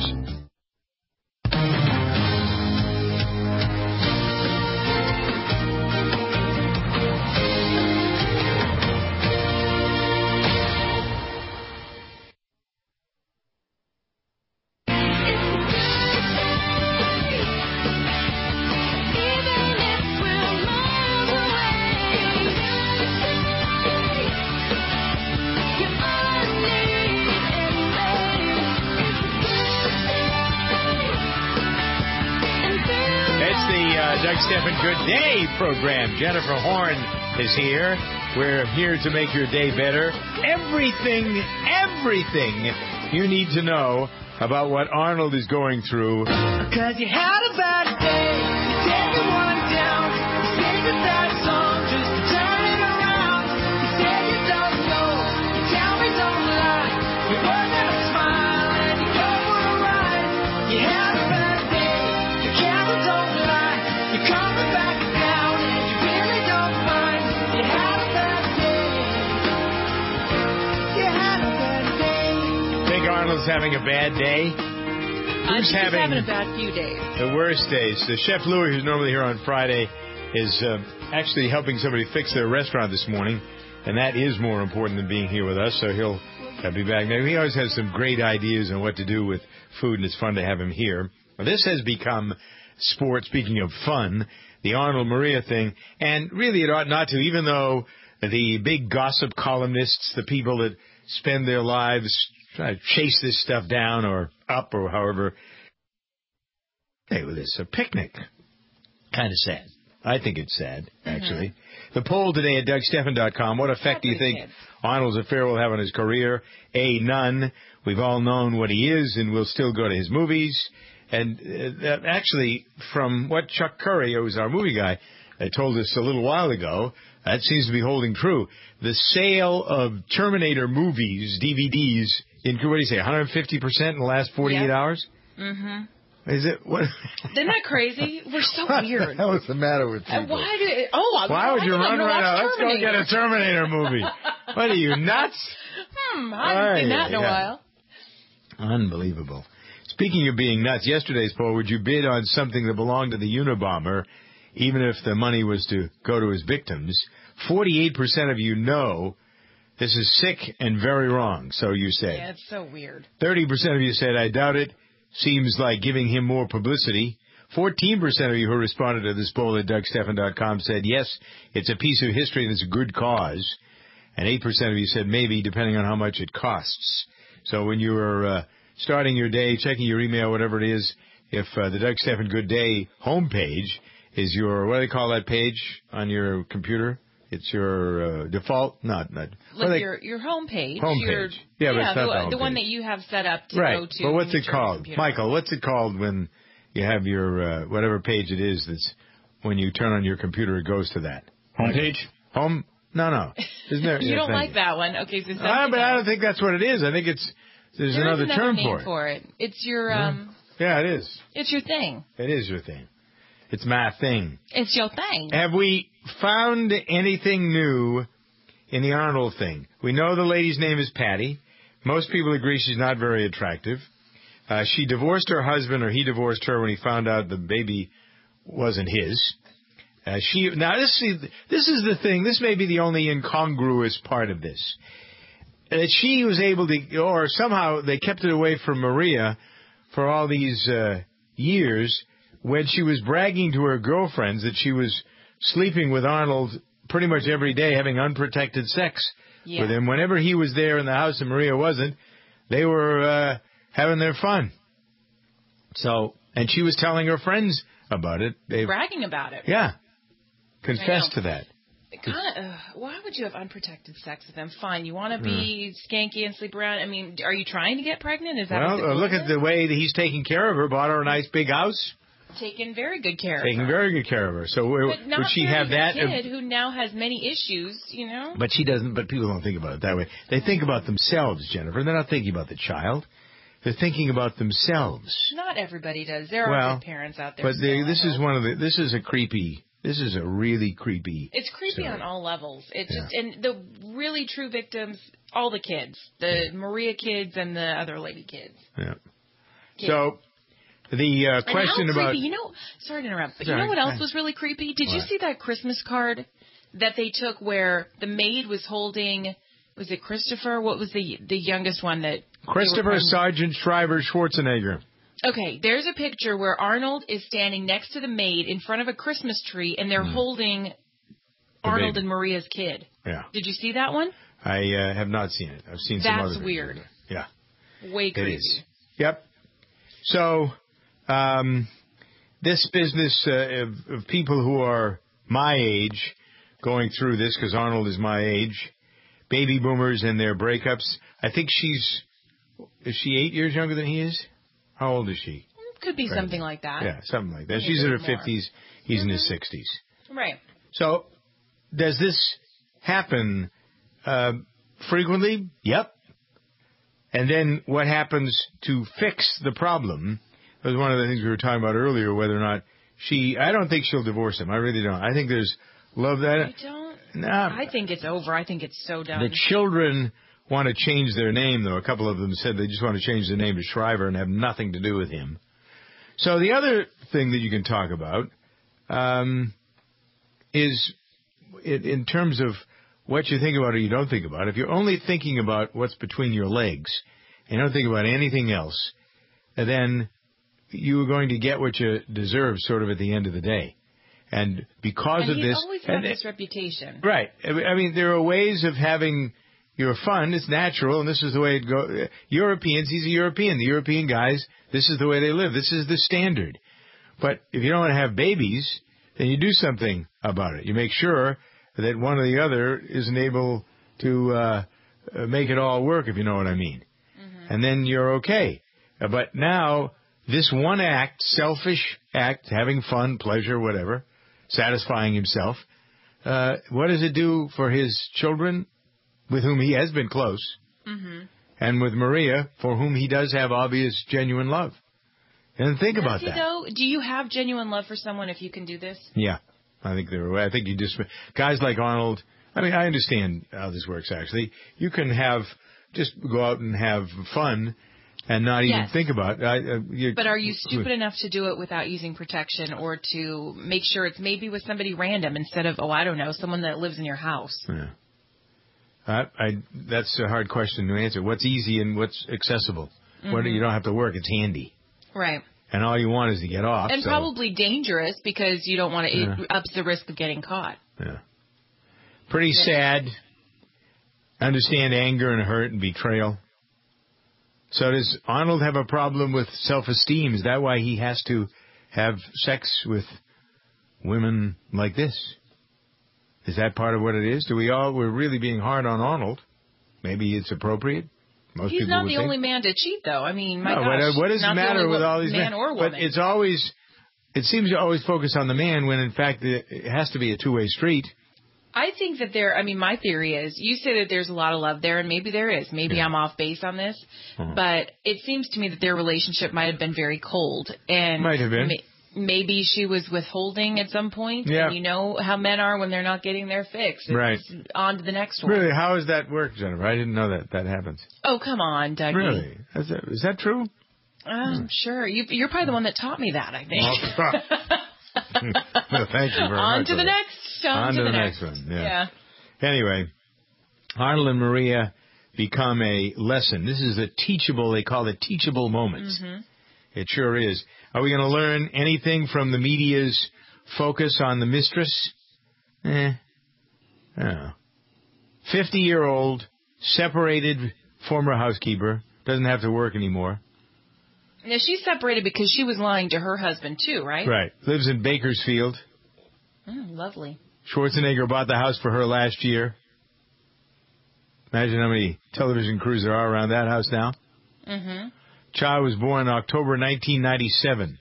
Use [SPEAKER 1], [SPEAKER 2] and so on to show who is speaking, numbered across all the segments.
[SPEAKER 1] Doug Stephan Good Day program. Jennifer Horn is here. We're here to make your day better. Everything you need to know about what Arnold is going through.
[SPEAKER 2] Because you had a bad day, you take it one down, you sing a sad song just to turn it around. You say you don't know, you tell me don't lie, you work at a smile and you go for a ride. You had a bad day, your camera don't lie, you're coming back down and you really don't mind. You had a bad day, you had a bad day.
[SPEAKER 1] Think Arnold's having a bad day?
[SPEAKER 3] Who's having a bad few days?
[SPEAKER 1] The worst days. The Chef Louis, who's normally here on Friday, is actually helping somebody fix their restaurant this morning, and that is more important than being here with us, so he'll be back. Now, he always has some great ideas on what to do with food, and it's fun to have him here. Well, this has become sport, speaking of fun, the Arnold Maria thing, and really it ought not to, even though the big gossip columnists, the people that spend their lives trying to chase this stuff down or up or however. Hey, well, it's a picnic. Kind of sad. I think it's sad, actually. The poll today at DougStephan.com. What effect do you think Arnold's affair will have on his career? A, none. We've all known what he is and we'll still go to his movies. And actually, from what Chuck Curry, who's our movie guy, told us a little while ago, that seems to be holding true. The sale of Terminator movies, DVDs, what do you say, 150% in the last 48 hours?
[SPEAKER 3] Mm-hmm.
[SPEAKER 1] Is it? What?
[SPEAKER 3] Isn't that crazy? We're so weird.
[SPEAKER 1] What the hell is the matter with people?
[SPEAKER 3] Why
[SPEAKER 1] would you run right out? Let's go get a Terminator movie. What are you, nuts?
[SPEAKER 3] I haven't seen that in a while.
[SPEAKER 1] Unbelievable. Speaking of being nuts, yesterday's poll, would you bid on something that belonged to the Unabomber, even if the money was to go to his victims? 48% of you know this is sick and very wrong, so you said.
[SPEAKER 3] Yeah, it's so weird.
[SPEAKER 1] 30% of you said, I doubt it. Seems like giving him more publicity. 14% of you who responded to this poll at DougStephan.com said, yes, it's a piece of history and it's a good cause. And 8% of you said maybe, depending on how much it costs. So when you were starting your day, checking your email, whatever it is, if the Doug Stephan Good Day homepage is your, what do they call that page on your computer? It's your default, not
[SPEAKER 3] like your homepage.
[SPEAKER 1] Homepage. Yeah, but it's not
[SPEAKER 3] the one that you have set up to
[SPEAKER 1] right.
[SPEAKER 3] go to.
[SPEAKER 1] But what's it called, Michael? What's it called when you have your whatever page it is that's when you turn on your computer, it goes to that
[SPEAKER 4] homepage?
[SPEAKER 1] Home? No. Isn't there?
[SPEAKER 3] You don't like that one? Okay, so
[SPEAKER 1] but I don't think that's what it is. I think there's another term
[SPEAKER 3] for it. It's your
[SPEAKER 1] Yeah, it is.
[SPEAKER 3] It's your thing.
[SPEAKER 1] It is your thing. It's my thing.
[SPEAKER 3] It's your thing.
[SPEAKER 1] Have we found anything new in the Arnold thing? We know the lady's name is Patty. Most people agree she's not very attractive. She divorced her husband, or he divorced her when he found out the baby wasn't his. This is the thing. This may be the only incongruous part of this. That she was able to, or somehow they kept it away from Maria for all these years, when she was bragging to her girlfriends that she was sleeping with Arnold pretty much every day, having unprotected sex with him. Whenever he was there in the house and Maria wasn't, they were having their fun. So, and she was telling her friends about it.
[SPEAKER 3] Bragging about it.
[SPEAKER 1] Yeah. Confessed to that.
[SPEAKER 3] Why would you have unprotected sex with him? Fine, you want to be skanky and sleep around. I mean, are you trying to get pregnant? Is that
[SPEAKER 1] look at the way that he's taking care of her. Bought her a nice big house.
[SPEAKER 3] Taking very good care of her.
[SPEAKER 1] Taking very good care of her. So would she have that?
[SPEAKER 3] Kid who now has many issues, you know.
[SPEAKER 1] But she doesn't. But people don't think about it that way. They think about themselves, Jennifer. They're not thinking about the child. They're thinking about themselves.
[SPEAKER 3] Not everybody does. There are good parents out there.
[SPEAKER 1] But this is a creepy. This is a really creepy.
[SPEAKER 3] It's creepy story. On all levels. It's just, and the really true victims, all the kids, the Maria kids and the other lady kids.
[SPEAKER 1] Yeah. So the question about...
[SPEAKER 3] creepy. Sorry to interrupt, but
[SPEAKER 1] Sorry.
[SPEAKER 3] you know what else was really creepy? Did you
[SPEAKER 1] What?
[SPEAKER 3] see that Christmas card that they took where the maid was holding, was it Christopher? What was the youngest one that...
[SPEAKER 1] Christopher Sergeant Shriver Schwarzenegger.
[SPEAKER 3] Okay, there's a picture where Arnold is standing next to the maid in front of a Christmas tree, and they're holding Arnold
[SPEAKER 1] baby.
[SPEAKER 3] and Maria's kid.
[SPEAKER 1] Yeah.
[SPEAKER 3] Did you see that one?
[SPEAKER 1] I have not seen it. I've seen some other
[SPEAKER 3] That's
[SPEAKER 1] pictures.
[SPEAKER 3] weird.
[SPEAKER 1] Yeah.
[SPEAKER 3] Way
[SPEAKER 1] It
[SPEAKER 3] creepy.
[SPEAKER 1] is. Yep. So, this business of people who are my age going through this, because Arnold is my age, baby boomers and their breakups. I think is she 8 years younger than he is? How old is she?
[SPEAKER 3] Could be something like that.
[SPEAKER 1] Yeah, something like that.
[SPEAKER 3] Maybe
[SPEAKER 1] She's in her
[SPEAKER 3] a little more.
[SPEAKER 1] 50s. He's in his 60s.
[SPEAKER 3] Right.
[SPEAKER 1] So, does this happen frequently? Yep. And then what happens to fix the problem was one of the things we were talking about earlier, whether or not I don't think she'll divorce him. I really don't. I think there's love that.
[SPEAKER 3] I don't.
[SPEAKER 1] Nah,
[SPEAKER 3] I think it's over. I think it's so done.
[SPEAKER 1] the children want to change their name, though. A couple of them said they just want to change their name to Shriver and have nothing to do with him. So the other thing that you can talk about is in terms of what you think about or you don't think about. If you're only thinking about what's between your legs and don't think about anything else, then you're going to get what you deserve sort of at the end of the day. And because
[SPEAKER 3] and
[SPEAKER 1] of
[SPEAKER 3] he's
[SPEAKER 1] this...
[SPEAKER 3] always had this reputation.
[SPEAKER 1] Right. I mean, there are ways of having your fun. It's natural, and this is the way it goes. Europeans, he's a European. The European guys, this is the way they live. This is the standard. But if you don't want to have babies, then you do something about it. You make sure that one or the other isn't able to make it all work, if you know what I mean. Mm-hmm. And then you're okay. But now, this one act, selfish act, having fun, pleasure, whatever, satisfying himself, what does it do for his children, with whom he has been close, and with Maria, for whom he does have obvious, genuine love? And think about that.
[SPEAKER 3] Though, do you have genuine love for someone if you can do this?
[SPEAKER 1] Yeah. I think you just, guys like Arnold, I mean, I understand how this works, actually. You can just go out and have fun and not even think about it.
[SPEAKER 3] But are you stupid enough to do it without using protection or to make sure it's maybe with somebody random instead of, I don't know, someone that lives in your house?
[SPEAKER 1] Yeah. That's a hard question to answer. What's easy and what's accessible? You don't have to work. It's handy.
[SPEAKER 3] Right.
[SPEAKER 1] And all you want is to get off.
[SPEAKER 3] And probably dangerous because you don't want to, it ups the risk of getting caught.
[SPEAKER 1] Yeah. Pretty sad. Understand anger and hurt and betrayal. So does Arnold have a problem with self-esteem? Is that why he has to have sex with women like this? Is that part of what it is? We're really being hard on Arnold. Maybe it's appropriate. Most
[SPEAKER 3] He's
[SPEAKER 1] people
[SPEAKER 3] not
[SPEAKER 1] would
[SPEAKER 3] the
[SPEAKER 1] think.
[SPEAKER 3] only man to cheat, though. I mean, my
[SPEAKER 1] No,
[SPEAKER 3] gosh.
[SPEAKER 1] what does it matter with all these
[SPEAKER 3] man or woman?
[SPEAKER 1] But it seems to always focus on the man when, in fact, it has to be a two-way street.
[SPEAKER 3] I think that my theory is, you say that there's a lot of love there, and maybe there is. Maybe I'm off base on this. But it seems to me that their relationship might have been very cold. And
[SPEAKER 1] might have been.
[SPEAKER 3] Maybe she was withholding at some point.
[SPEAKER 1] Yeah.
[SPEAKER 3] And you know how men are when they're not getting their fix. It's
[SPEAKER 1] right.
[SPEAKER 3] on to the next one.
[SPEAKER 1] Really? How does that work, Jennifer? I didn't know that happens.
[SPEAKER 3] Oh, come on, Dougie.
[SPEAKER 1] Really? Is that true?
[SPEAKER 3] Sure. You're probably the one that taught me that, I think.
[SPEAKER 1] No, thank you very much.
[SPEAKER 3] On to the next
[SPEAKER 1] one. Yeah. Anyway, Arnold and Maria become a lesson. This is they call it teachable moments. Mm-hmm. It sure is. Are we going to learn anything from the media's focus on the mistress? I don't know. 50-year-old, separated former housekeeper, doesn't have to work anymore.
[SPEAKER 3] Now, she's separated because she was lying to her husband, too, right?
[SPEAKER 1] Right. Lives in Bakersfield.
[SPEAKER 3] Lovely.
[SPEAKER 1] Schwarzenegger bought the house for her last year. Imagine how many television crews there are around that house now. Mm-hmm. Child was born in October 1997.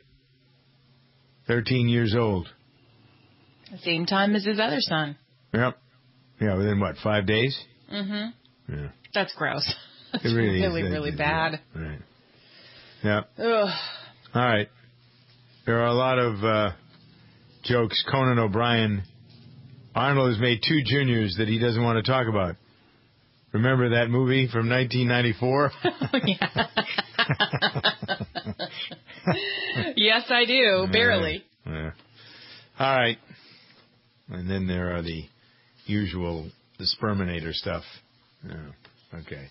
[SPEAKER 1] 13 years old.
[SPEAKER 3] The same time as his other son.
[SPEAKER 1] Yep. Yeah, within, 5 days?
[SPEAKER 3] Mm-hmm.
[SPEAKER 1] Yeah.
[SPEAKER 3] That's gross. That's
[SPEAKER 1] it really
[SPEAKER 3] really,
[SPEAKER 1] is.
[SPEAKER 3] really bad.
[SPEAKER 1] Right. Yeah.
[SPEAKER 3] Ugh.
[SPEAKER 1] All right. There are a lot of jokes. Conan O'Brien. Arnold has made 2 juniors that he doesn't want to talk about. Remember that movie from 1994?
[SPEAKER 3] Yeah. Yes, I do. Barely.
[SPEAKER 1] Yeah. All right. And then there are the usual, the Sperminator stuff. Yeah. Okay.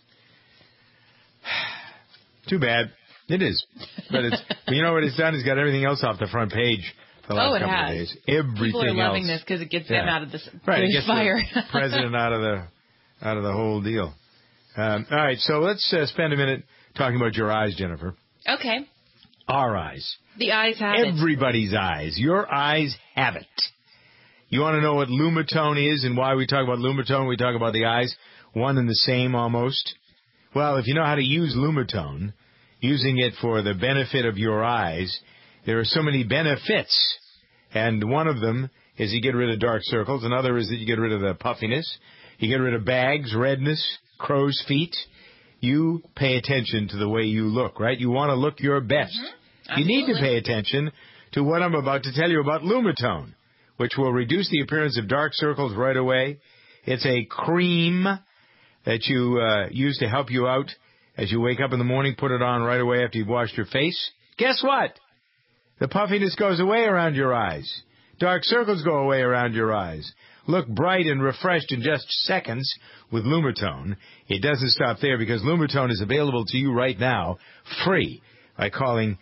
[SPEAKER 1] Too bad. It is. But it's, you know what it's done? It's got everything else off the front page for the last couple of days. Everything
[SPEAKER 3] People are loving
[SPEAKER 1] else.
[SPEAKER 3] this because it gets them out of this
[SPEAKER 1] It gets
[SPEAKER 3] fire.
[SPEAKER 1] the president out of the whole deal. All right, so let's spend a minute talking about your eyes, Jennifer.
[SPEAKER 3] Okay.
[SPEAKER 1] Our eyes.
[SPEAKER 3] The eyes have it.
[SPEAKER 1] Everybody's eyes. Your eyes have it. You want to know what Lumitone is and why we talk about Lumitone? We talk about the eyes, one and the same almost. Well, if you know how to use Lumitone, using it for the benefit of your eyes, there are so many benefits. And one of them is you get rid of dark circles. Another is that you get rid of the puffiness. You get rid of bags, redness, crow's feet. You pay attention to the way you look, right? You want to look your best.
[SPEAKER 3] Mm-hmm.
[SPEAKER 1] You need to pay attention to what I'm about to tell you about Lumitone, which will reduce the appearance of dark circles right away. It's a cream that you use to help you out as you wake up in the morning. Put it on right away after you've washed your face. Guess what? The puffiness goes away around your eyes. Dark circles go away around your eyes. Look bright and refreshed in just seconds with Lumitone. It doesn't stop there because Lumitone is available to you right now, free, by calling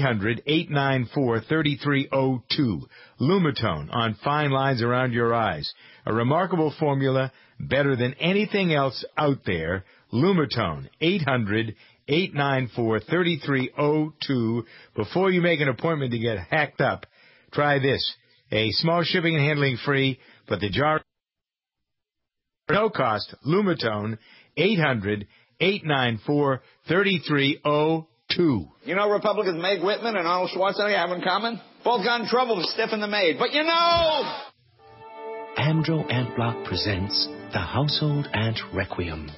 [SPEAKER 1] 800-894-3302. Lumitone on fine lines around your eyes. A remarkable formula, better than anything else out there. Lumitone, 800-894-3302. Before you make an appointment to get hacked up, try this. A small shipping and handling free, but the jar no cost. Lumitone, 800-894-3302.
[SPEAKER 4] You know Republicans Meg Whitman and Arnold Schwarzenegger have in common? Both got in trouble for stiffing the maid. But you know...
[SPEAKER 5] Andro Ant Block presents The Household Ant Requiem.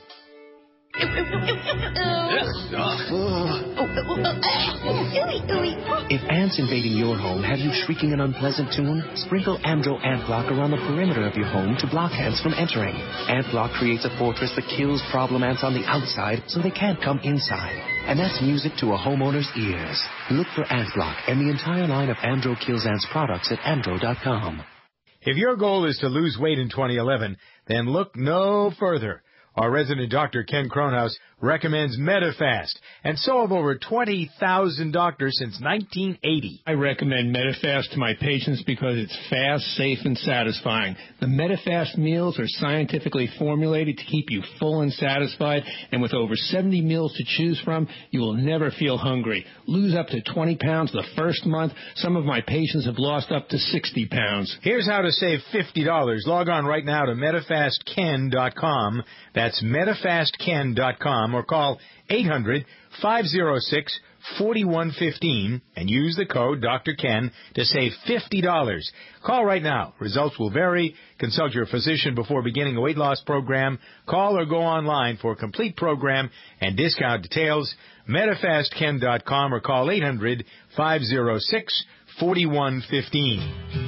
[SPEAKER 5] If ants invading your home have you shrieking an unpleasant tune, sprinkle Andro Ant Block around the perimeter of your home to block ants from entering. Ant Block creates a fortress that kills problem ants on the outside so they can't come inside. And that's music to a homeowner's ears. Look for Ant Block and the entire line of Andro Kills Ants products at andro.com.
[SPEAKER 1] If your goal is to lose weight in 2011, then look no further. Our resident doctor, Ken Kronhaus, recommends Medifast, and so have over 20,000 doctors since 1980.
[SPEAKER 6] I recommend Medifast to my patients because it's fast, safe, and satisfying. The Medifast meals are scientifically formulated to keep you full and satisfied, and with over 70 meals to choose from, you will never feel hungry. Lose up to 20 pounds the first month. Some of my patients have lost up to 60 pounds.
[SPEAKER 1] Here's how to save $50. Log on right now to MedifastKen.com. That's MedifastKen.com, or call 800-506-4115 and use the code Dr. Ken to save $50. Call right now. Results will vary. Consult your physician before beginning a weight loss program. Call or go online for a complete program and discount details. MedifastKen.com or call 800-506-4115.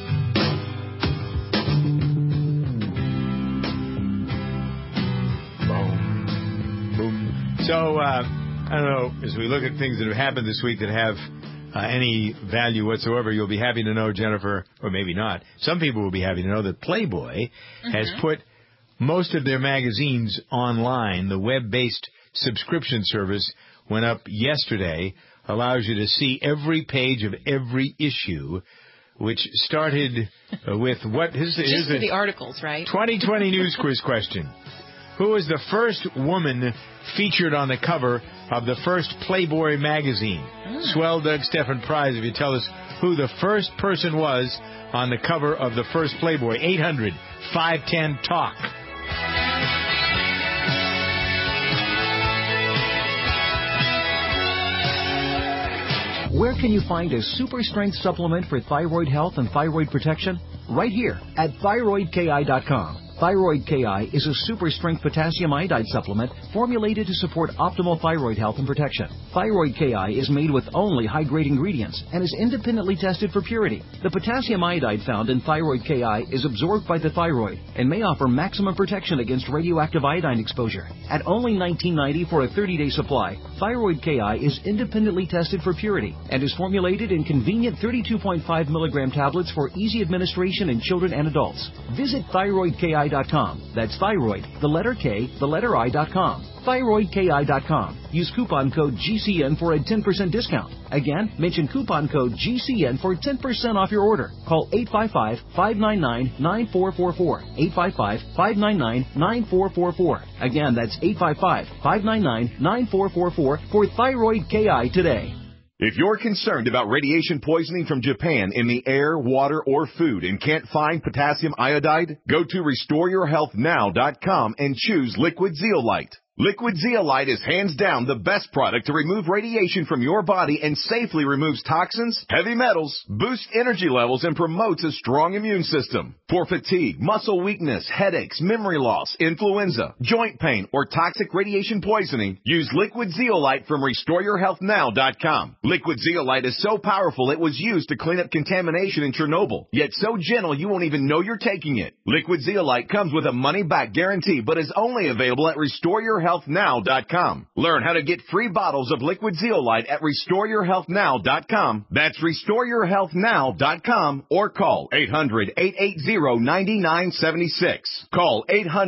[SPEAKER 1] So, I don't know, as we look at things that have happened this week that have any value whatsoever, you'll be happy to know, Jennifer, or maybe not, some people will be happy to know that Playboy has put most of their magazines online. The web-based subscription service went up yesterday, allows you to see every page of every issue, which started with what is
[SPEAKER 3] just for the articles, right?
[SPEAKER 1] 2020 news quiz question. Who was the first woman featured on the cover of the first Playboy magazine? Swell Doug Stephan Prize if you tell us who the first person was on the cover of the first Playboy. 800-510-TALK.
[SPEAKER 7] Where can you find a super strength supplement for thyroid health and thyroid protection? Right here at thyroidki.com. Thyroid KI is a super-strength potassium iodide supplement formulated to support optimal thyroid health and protection. Thyroid KI is made with only high-grade ingredients and is independently tested for purity. The potassium iodide found in Thyroid KI is absorbed by the thyroid and may offer maximum protection against radioactive iodine exposure. At only $19.90 for a 30-day supply, Thyroid KI is independently tested for purity and is formulated in convenient 32.5 milligram tablets for easy administration in children and adults. Visit thyroidki.com. That's thyroid, the letter K, the letter I.com. thyroidki.com. Use coupon code GCN for a 10% discount. Again, mention coupon code GCN for 10% off your order. Call 855-599-9444. 855-599-9444. Again, that's 855-599-9444 for Thyroid KI today.
[SPEAKER 8] If you're concerned about radiation poisoning from Japan in the air, water, or food and can't find potassium iodide, go to RestoreYourHealthNow.com and choose Liquid Zeolite. Liquid Zeolite is hands down the best product to remove radiation from your body and safely removes toxins, heavy metals, boosts energy levels, and promotes a strong immune system. For fatigue, muscle weakness, headaches, memory loss, influenza, joint pain, or toxic radiation poisoning, use Liquid Zeolite from RestoreYourHealthNow.com. Liquid Zeolite is so powerful it was used to clean up contamination in Chernobyl, yet so gentle you won't even know you're taking it. Liquid Zeolite comes with a money-back guarantee, but is only available at RestoreYourHealthNow.com. Learn how to get free bottles of Liquid Zeolite at RestoreYourHealthNow.com. That's RestoreYourHealthNow.com or call 800-880-9976. Call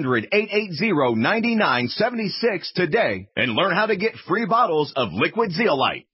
[SPEAKER 8] 800-880-9976 today and learn how to get free bottles of Liquid Zeolite.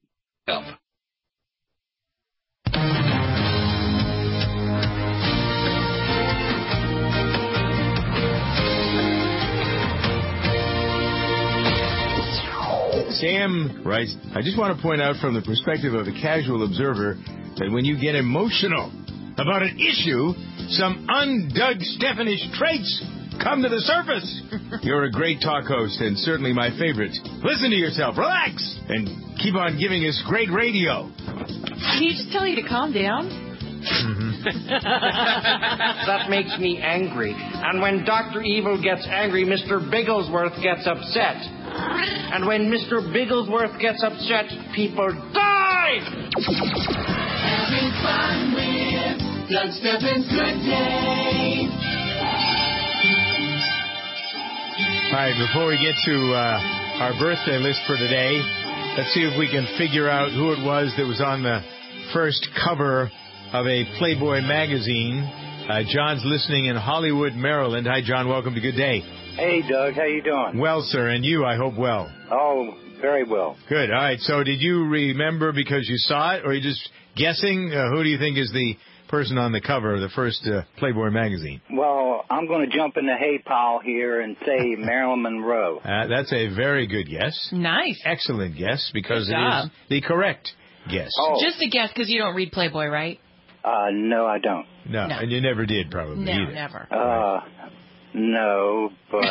[SPEAKER 1] Sam writes, I just want to point out from the perspective of the casual observer that when you get emotional about an issue, some undug Stephanish traits come to the surface. You're a great talk host and certainly my favorite. Listen to yourself, relax, and keep on giving us great radio.
[SPEAKER 3] Did he just tell you to calm down?
[SPEAKER 9] That makes me angry. And when Dr. Evil gets angry, Mr. Bigglesworth gets upset. And when Mr. Bigglesworth gets upset, people die!
[SPEAKER 2] Having fun with Doug Steffens Good Day.
[SPEAKER 1] All right, before we get to our birthday list for today, let's see if we can figure out who it was that was on the first cover of a Playboy magazine. John's listening in Hollywood, Maryland. Hi, John. Welcome to Good Day.
[SPEAKER 10] Hey, Doug. How you doing?
[SPEAKER 1] Well, sir. And you, I hope, well.
[SPEAKER 10] Oh, very well.
[SPEAKER 1] Good. All right. So did you remember because you saw it, or are you just guessing? Who do you think is the person on the cover of the first Playboy magazine?
[SPEAKER 10] Well, I'm going to jump in the hay pile here and say Marilyn Monroe.
[SPEAKER 1] That's a very good guess.
[SPEAKER 3] Nice.
[SPEAKER 1] Excellent guess, because
[SPEAKER 3] Good
[SPEAKER 1] it
[SPEAKER 3] job.
[SPEAKER 1] is the correct guess.
[SPEAKER 10] Oh.
[SPEAKER 3] Just a guess, because you don't read Playboy, right?
[SPEAKER 10] No, I don't.
[SPEAKER 1] No, and you never did, probably.
[SPEAKER 3] No,
[SPEAKER 1] either.
[SPEAKER 3] never.
[SPEAKER 10] No, but...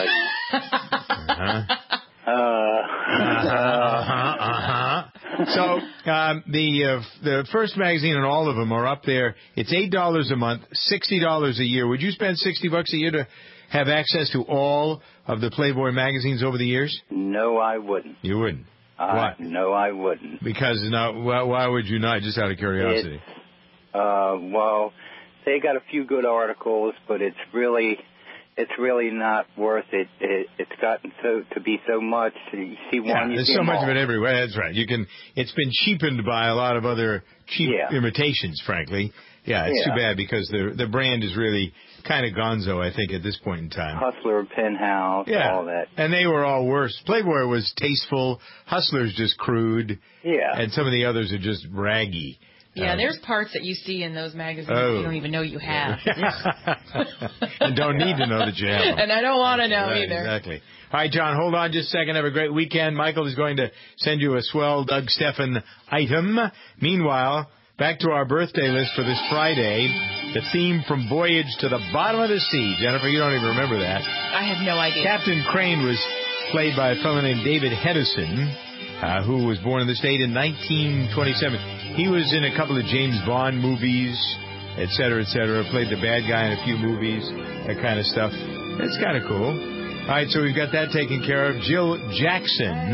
[SPEAKER 1] So the first magazine and all of them are up there. It's $8 a month, $60 a year. Would you spend $60 a year to have access to all of the Playboy magazines over the years?
[SPEAKER 10] No, I wouldn't.
[SPEAKER 1] You wouldn't? Why?
[SPEAKER 10] No, I wouldn't.
[SPEAKER 1] Because why would you not? Just out of curiosity.
[SPEAKER 10] Well, they got a few good articles, but it's really not worth it. It's gotten to be so much. You see one,
[SPEAKER 1] there's so much of it everywhere. That's right. It's been cheapened by a lot of other cheap imitations, frankly. Yeah, it's too bad because the brand is really kind of gonzo, I think, at this point in time.
[SPEAKER 10] Hustler, Penthouse, all that.
[SPEAKER 1] And they were all worse. Playboy was tasteful. Hustler's just crude. Yeah. And some of the others are just raggy.
[SPEAKER 3] Yeah, there's parts that you see in those magazines that you don't even know you have.
[SPEAKER 1] And don't need to know that you have them.
[SPEAKER 3] And I don't want to know either.
[SPEAKER 1] Exactly. All right, John, hold on just a second. Have a great weekend. Michael is going to send you a swell Doug Steffen item. Meanwhile, back to our birthday list for this Friday. The theme from Voyage to the Bottom of the Sea. Jennifer, you don't even remember that.
[SPEAKER 3] I have no idea.
[SPEAKER 1] Captain Crane was played by a fellow named David Hedison, who was born in the state in 1927. He was in a couple of James Bond movies, et cetera, played the bad guy in a few movies, that kind of stuff. That's kind of cool. All right, so we've got that taken care of. Jill Jackson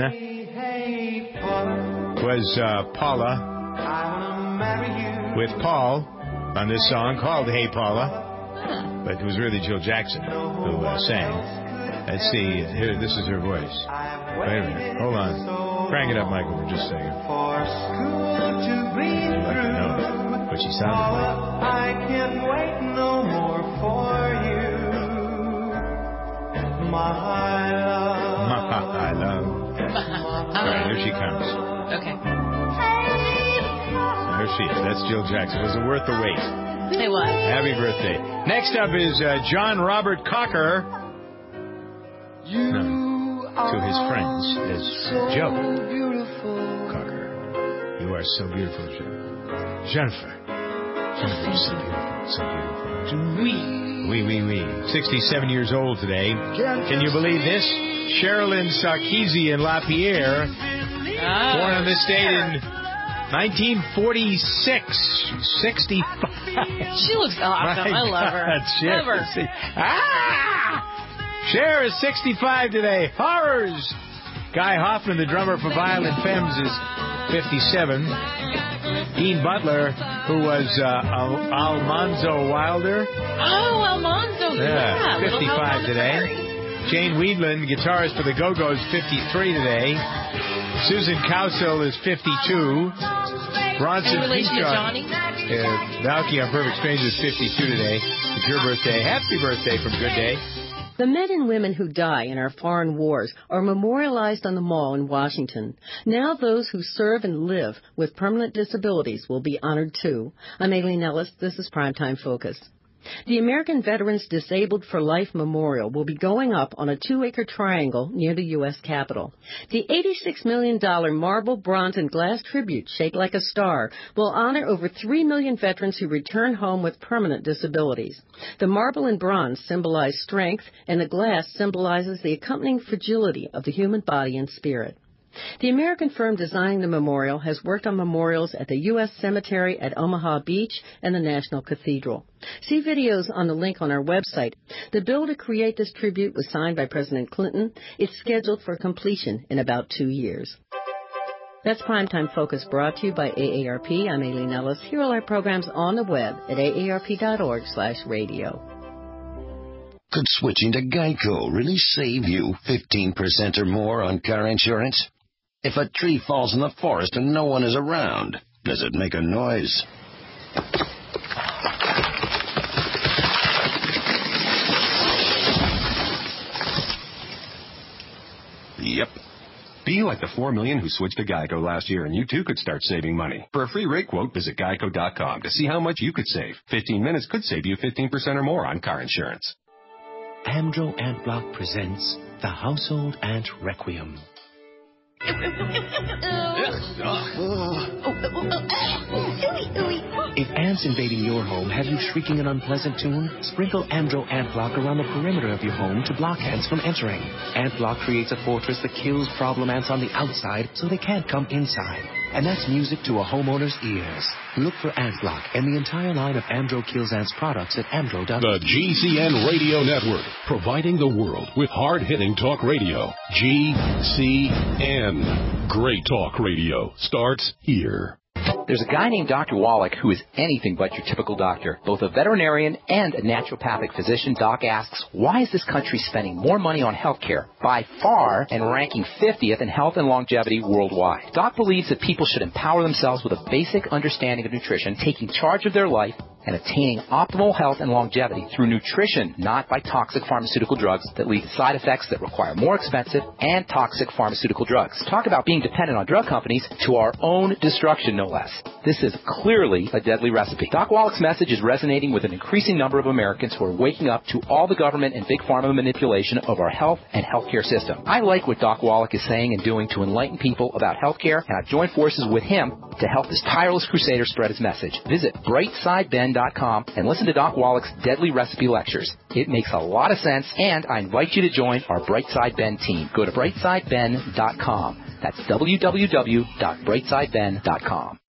[SPEAKER 1] was Paula with Paul on this song called Hey Paula. But it was really Jill Jackson who sang. Let's see. Here, this is her voice. Wait a minute. Hold on. Crank it up, Michael, for just a second. I'd like to know what she sounded like.
[SPEAKER 2] I can't wait no more for you. My love.
[SPEAKER 1] All right, here she comes.
[SPEAKER 3] Okay.
[SPEAKER 1] There she is. That's Jill Jackson. Was it worth the wait?
[SPEAKER 3] It was.
[SPEAKER 1] Happy birthday. Next up is John Robert Cocker. To his friends as Joe Cocker. You are so beautiful, Jennifer. Jennifer is so beautiful. So beautiful. Oui. 67 years old today. Can you believe this? Sherilyn Sarkeesian in LaPierre. Born on this date in 1946. 65.
[SPEAKER 3] She looks awesome. I love her. Love her.
[SPEAKER 1] Cher is 65 today. Horrors. Guy Hoffman, the drummer for Violent Femmes, is 57. Dean Butler, who was Almanzo Wilder.
[SPEAKER 3] Oh, Almanzo.
[SPEAKER 1] Yeah, 55 today. Jane Weedland, guitarist for the Go-Go's, 53 today. Susan Cowsill is 52. Bronson Pinchot, Valky on Perfect Strangers, 52 today. It's your birthday. Happy birthday from Good Day.
[SPEAKER 11] The men and women who die in our foreign wars are memorialized on the Mall in Washington. Now those who serve and live with permanent disabilities will be honored too. I'm Aileen Ellis. This is Primetime Focus. The American Veterans Disabled for Life Memorial will be going up on a 2-acre triangle near the U.S. Capitol. The $86 million marble, bronze, and glass tribute, shaped like a star, will honor over 3 million veterans who return home with permanent disabilities. The marble and bronze symbolize strength, and the glass symbolizes the accompanying fragility of the human body and spirit. The American firm designing the memorial has worked on memorials at the U.S. Cemetery at Omaha Beach and the National Cathedral. See videos on the link on our website. The bill to create this tribute was signed by President Clinton. It's scheduled for completion in about 2 years. That's Primetime Focus, brought to you by AARP. I'm Aileen Ellis. Here are all our programs on the web at aarp.org/radio.
[SPEAKER 12] Could switching to Geico really save you 15% or more on car insurance? If a tree falls in the forest and no one is around, does it make a noise?
[SPEAKER 13] Yep. Be like the 4 million who switched to Geico last year, and you too could start saving money. For a free rate quote, visit geico.com to see how much you could save. 15 minutes could save you 15% or more on car insurance.
[SPEAKER 5] Amdro Ant Block presents The Household Ant Requiem. If ants invading your home have you shrieking an unpleasant tune, sprinkle Amdro Ant Block around the perimeter of your home to block ants from entering. Ant Block creates a fortress that kills problem ants on the outside so they can't come inside. And that's music to a homeowner's ears. Look for Ant Block and the entire line of Amdro Kills Ants products at amdro.com.
[SPEAKER 14] The GCN Radio Network, providing the world with hard-hitting talk radio. GCN. Great talk radio starts here.
[SPEAKER 15] There's a guy named Dr. Wallach who is anything but your typical doctor. Both a veterinarian and a naturopathic physician, Doc asks, why is this country spending more money on health care by far and ranking 50th in health and longevity worldwide? Doc believes that people should empower themselves with a basic understanding of nutrition, taking charge of their life, and attaining optimal health and longevity through nutrition, not by toxic pharmaceutical drugs that lead to side effects that require more expensive and toxic pharmaceutical drugs. Talk about being dependent on drug companies to our own destruction, no less. This is clearly a deadly recipe. Doc Wallach's message is resonating with an increasing number of Americans who are waking up to all the government and big pharma manipulation of our health and healthcare system. I like what Doc Wallach is saying and doing to enlighten people about healthcare, and I've joined forces with him to help this tireless crusader spread his message. Visit brightsideben.com and listen to Doc Wallach's deadly recipe lectures. It makes a lot of sense, and I invite you to join our Brightside Ben team. Go to brightsideben.com. That's www.brightsideben.com.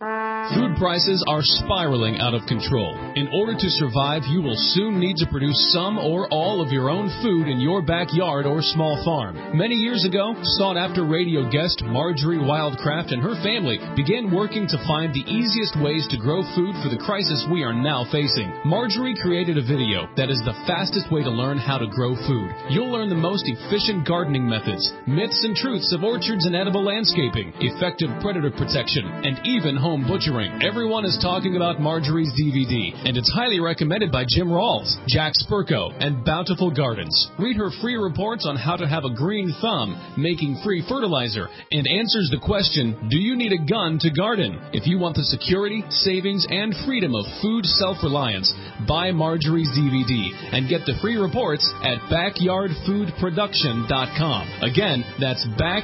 [SPEAKER 16] Food prices are spiraling out of control. In order to survive, you will soon need to produce some or all of your own food in your backyard or small farm. Many years ago, sought-after radio guest Marjorie Wildcraft and her family began working to find the easiest ways to grow food for the crisis we are now facing. Marjorie created a video that is the fastest way to learn how to grow food. You'll learn the most efficient gardening methods, myths and truths of orchards and edible landscaping, effective predator protection, and even home butchering. Everyone is talking about Marjorie's DVD, and it's highly recommended by Jim Rawls, Jack Spurko, and Bountiful Gardens. Read her free reports on how to have a green thumb, making free fertilizer, and answers the question, do you need a gun to garden? If you want the security, savings, and freedom of food self-reliance, buy Marjorie's DVD and get the free reports at backyardfoodproduction.com. Again, that's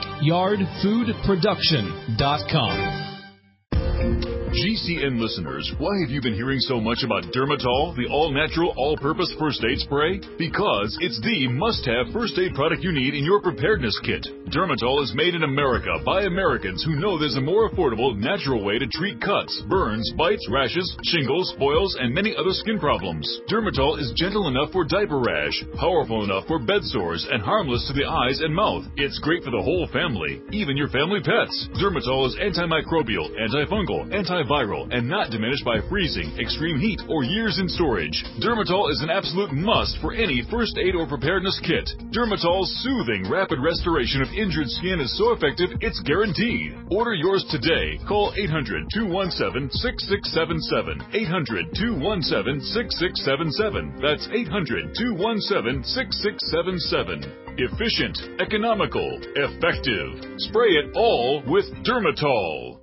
[SPEAKER 16] backyardfoodproduction.com.
[SPEAKER 17] GCN listeners, why have you been hearing so much about Dermatol, the all-natural, all-purpose first aid spray? Because it's the must-have first aid product you need in your preparedness kit. Dermatol is made in America by Americans who know there's a more affordable, natural way to treat cuts, burns, bites, rashes, shingles, boils, and many other skin problems. Dermatol is gentle enough for diaper rash, powerful enough for bed sores, and harmless to the eyes and mouth. It's great for the whole family, even your family pets. Dermatol is antimicrobial, antifungal, antiviral, and not diminished by freezing, extreme heat, or years in storage. Dermatol is an absolute must for any first aid or preparedness kit. Dermatol's soothing, rapid restoration of injured skin is so effective, it's guaranteed. Order yours today. Call 800-217-6677. 800-217-6677. That's 800-217-6677. Efficient, economical, effective. Spray it all with Dermatol.